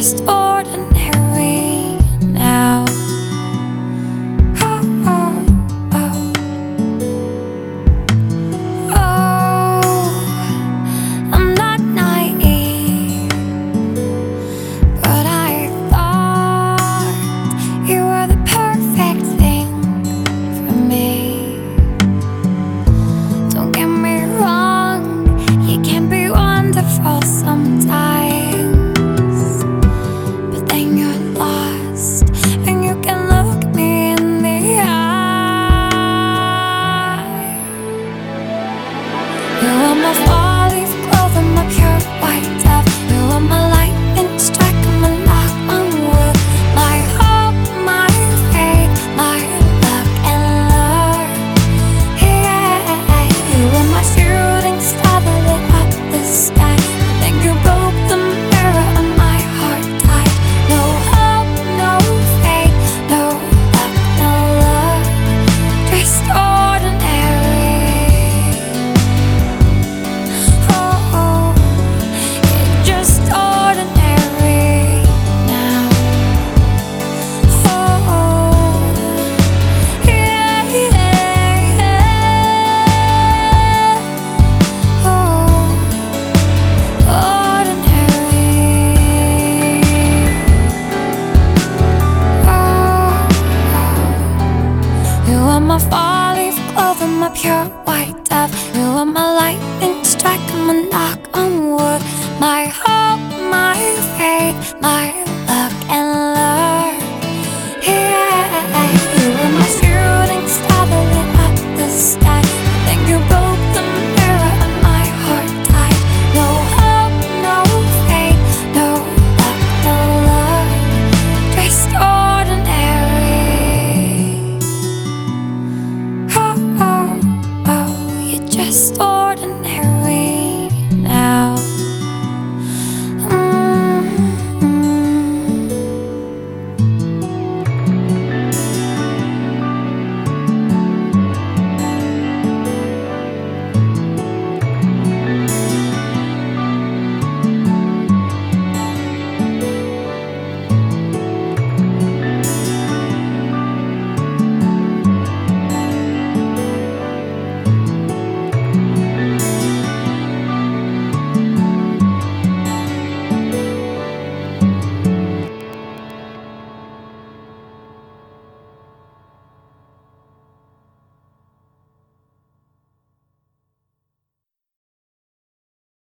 just ordinary now. Oh, oh, oh. Oh, I'm not naive, but I thought you were the perfect thing for me. Don't get me wrong, you can be wonderful sometimes, but then you're lost and you can look me in the eye. You are my fall-leaf clover, my pure white dove. You are my lightning strike, my knock on wood, my hope, my faith, my luck and lure. Yeah, you are my shooting star that lit up the sky. Then you broke the mirror and my heart died. No hope, no faith, no luck, no love, just ordinary. Oh, you're just ordinary now. Oh, yeah, yeah, yeah. Oh, ordinary. Oh, you are my fall-leaf clover, my pure white dove. You are my lightning strike, my knock on wood, my hope, my faith, my